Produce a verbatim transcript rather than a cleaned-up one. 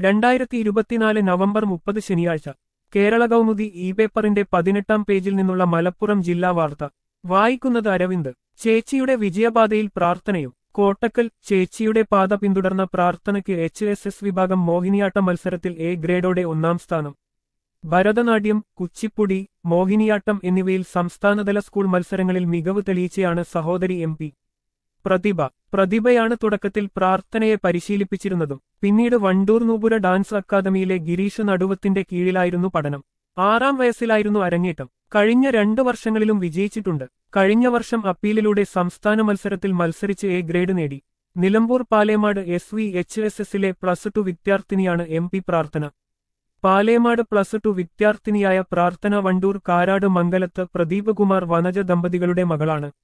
രണ്ടായിരത്തി ഇരുപത്തിനാല് നവംബർ മുപ്പത് ശനിയാഴ്ച കേരള കൗമുദി ഇ പേപ്പറിന്റെ പതിനെട്ടാം പേജിൽ നിന്നുള്ള മലപ്പുറം ജില്ലാ വാർത്ത വായിക്കുന്നത് അരവിന്ദ്. ചേച്ചിയുടെ വിജയപാതയിൽ പ്രാർത്ഥനയും. കോട്ടക്കൽ. ചേച്ചിയുടെ പാത പിന്തുടർന്ന പ്രാർത്ഥനയ്ക്ക് എച്ച് എസ് എസ് വിഭാഗം മോഹിനിയാട്ട മത്സരത്തിൽ എ ഗ്രേഡോടെ ഒന്നാം സ്ഥാനം. ഭരതനാട്യം, കുച്ചിപ്പുടി, മോഹിനിയാട്ടം എന്നിവയിൽ സംസ്ഥാനതല സ്കൂൾ മത്സരങ്ങളിൽ മികവ് തെളിയിച്ചയാണ് സഹോദരി എം പി പ്രതിഭ. പ്രതിഭയാണ് തുടക്കത്തിൽ പ്രാർത്ഥനയെ പരിശീലിപ്പിച്ചിരുന്നതും. പിന്നീട് വണ്ടൂർ നൂപുര ഡാൻസ് അക്കാദമിയിലെ ഗിരീഷ് നടുവത്തിന്റെ കീഴിലായിരുന്നു പഠനം. ആറാം വയസ്സിലായിരുന്നു അരങ്ങേറ്റം. കഴിഞ്ഞ രണ്ടു വർഷങ്ങളിലും വിജയിച്ചിട്ടുണ്ട്. കഴിഞ്ഞ വർഷം അപ്പീലിലൂടെ സംസ്ഥാന മത്സരത്തിൽ മത്സരിച്ച് എ ഗ്രേഡ് നേടി. Nilambur Palemad S V H S എസിലെ പ്ലസ് ടു വിദ്യാർത്ഥിനിയാണ് M P Prarthana. Palemad plus two വിദ്യാർത്ഥിനിയായ പ്രാർത്ഥന വണ്ടൂർ കാരാട് മംഗലത്ത് പ്രദീപ് കുമാർ വനജ ദമ്പതികളുടെ മകളാണ്.